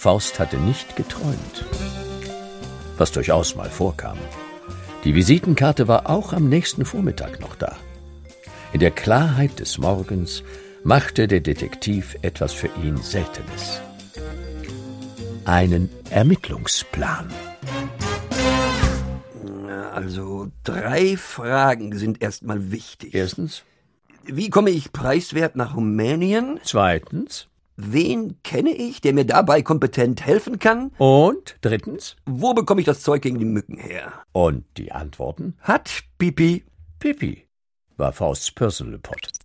Faust hatte nicht geträumt. Was durchaus mal vorkam. Die Visitenkarte war auch am nächsten Vormittag noch da. In der Klarheit des Morgens machte der Detektiv etwas für ihn Seltenes. Einen Ermittlungsplan. Also 3 Fragen sind erstmal wichtig. Erstens. Wie komme ich preiswert nach Rumänien? Zweitens. Wen kenne ich, der mir dabei kompetent helfen kann? Und drittens. Wo bekomme ich das Zeug gegen die Mücken her? Und die Antworten? Hat Pipi. Pipi war Fausts Personal Pot.